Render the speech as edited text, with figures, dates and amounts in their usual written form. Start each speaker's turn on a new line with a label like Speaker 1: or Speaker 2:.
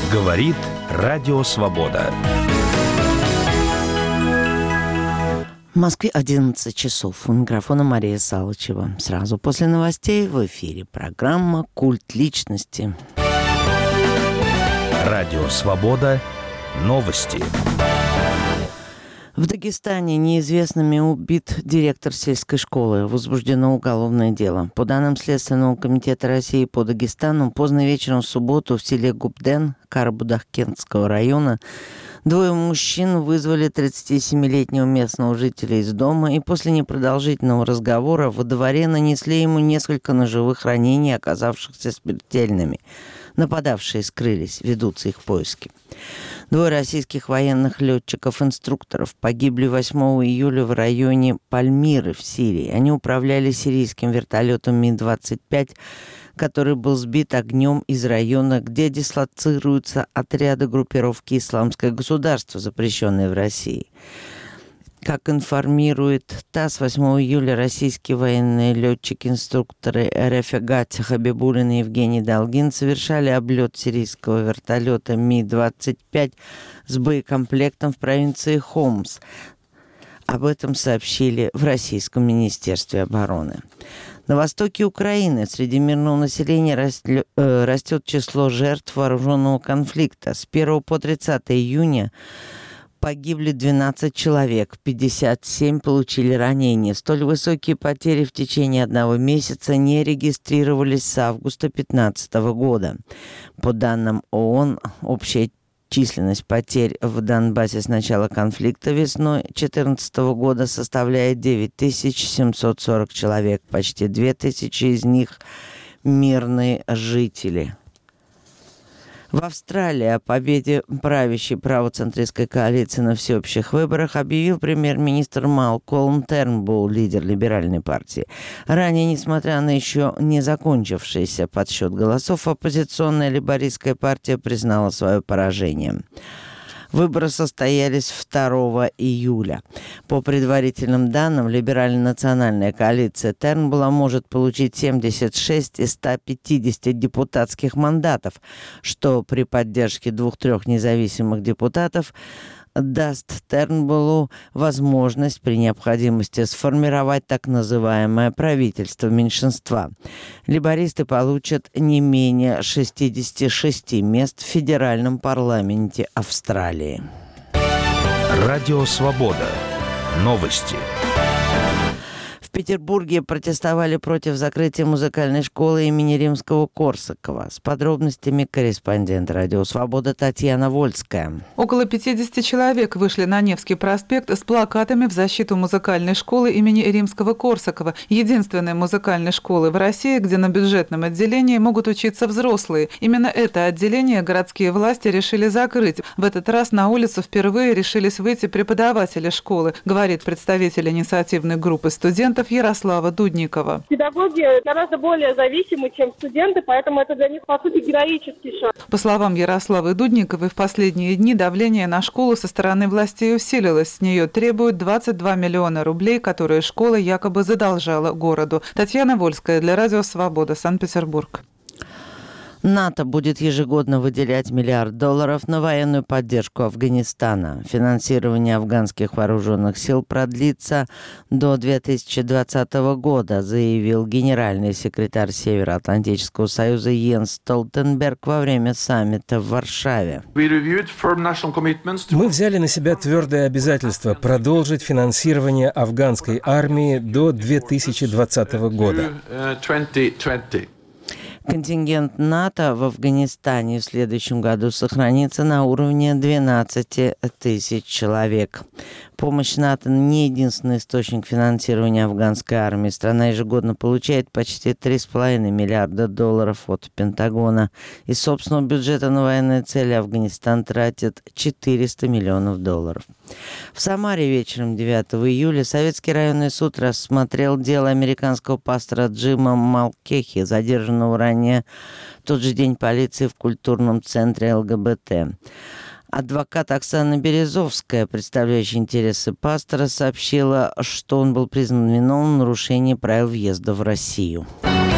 Speaker 1: Говорит Радио Свобода.
Speaker 2: В Москве 11 часов. У микрофона Мария Салычева. Сразу после новостей в эфире программа «Культ личности».
Speaker 1: Радио Свобода. Новости.
Speaker 2: В Дагестане неизвестными убит директор сельской школы. Возбуждено уголовное дело. По данным Следственного комитета России по Дагестану, поздно вечером в субботу в селе Губден Карабудаккентского района двое мужчин вызвали 37-летнего местного жителя из дома и после непродолжительного разговора во дворе нанесли ему несколько ножевых ранений, оказавшихся смертельными. Нападавшие скрылись, ведутся их поиски. Двое российских военных летчиков-инструкторов погибли 8 июля в районе Пальмиры в Сирии. Они управляли сирийским вертолетом Ми-25, который был сбит огнем из района, где дислоцируются отряды группировки «Исламское государство», запрещенные в России. Как информирует ТАСС, 8 июля российские военные летчики-инструкторы Рефегат Хабибулин и Евгений Долгин совершали облет сирийского вертолета Ми-25 с боекомплектом в провинции Хомс. Об этом сообщили в Российском министерстве обороны. На востоке Украины среди мирного населения растет число жертв вооруженного конфликта. С 1 по 30 июня погибли 12 человек, 57 получили ранения. Столь высокие потери в течение одного месяца не регистрировались с августа 2015 года. По данным ООН, общая численность потерь в Донбассе с начала конфликта весной 2014 года составляет 9740 человек. Почти 2000 из них мирные жители. В Австралии о победе правящей правоцентристской коалиции на всеобщих выборах объявил премьер-министр Малкольм Тернбулл, лидер либеральной партии. Ранее, несмотря на еще не закончившийся подсчет голосов, оппозиционная лейбористская партия признала свое поражение. Выборы состоялись 2 июля. По предварительным данным, либерально-национальная коалиция Тернбулла может получить 76 из 150 депутатских мандатов, что при поддержке 2-3 независимых депутатов даст Тернбуллу возможность при необходимости сформировать так называемое правительство меньшинства. Лейбористы получат не менее 66 мест в федеральном парламенте Австралии.
Speaker 1: Радио Свобода. Новости.
Speaker 2: В Петербурге протестовали против закрытия музыкальной школы имени Римского-Корсакова. С подробностями корреспондент «Радио Свобода» Татьяна Вольская.
Speaker 3: Около 50 человек вышли на Невский проспект с плакатами в защиту музыкальной школы имени Римского-Корсакова, единственной музыкальной школы в России, где на бюджетном отделении могут учиться взрослые. Именно это отделение городские власти решили закрыть. В этот раз на улицу впервые решились выйти преподаватели школы, говорит представитель инициативной группы студентов Ярослава Дудникова.
Speaker 4: Педагоги гораздо более зависимы, чем студенты, поэтому это для них, по сути, героический шаг.
Speaker 3: По словам Ярославы Дудниковой, в последние дни давление на школу со стороны властей усилилось. С нее требуют 22 миллиона рублей, которые школа якобы задолжала городу. Татьяна Вольская для Радио Свобода, Санкт-Петербург.
Speaker 2: НАТО будет ежегодно выделять $1 миллиард на военную поддержку Афганистана. Финансирование афганских вооруженных сил продлится до 2020 года, заявил генеральный секретарь Североатлантического союза Йенс Столтенберг во время саммита в Варшаве.
Speaker 5: Мы взяли на себя твердое обязательство продолжить финансирование афганской армии до 2020 года.
Speaker 2: Контингент НАТО в Афганистане в следующем году сохранится на уровне 12 тысяч человек. Помощь НАТО не единственный источник финансирования афганской армии. Страна ежегодно получает почти $3,5 миллиарда от Пентагона. Из собственного бюджета на военные цели Афганистан тратит $400 миллионов. В Самаре вечером 9 июля Советский районный суд рассмотрел дело американского пастора Джима Малкехи, задержанного ранее в тот же день полиции в культурном центре ЛГБТ. Адвокат Оксана Березовская, представляющая интересы пастора, сообщила, что он был признан виновным в нарушении правил въезда в Россию.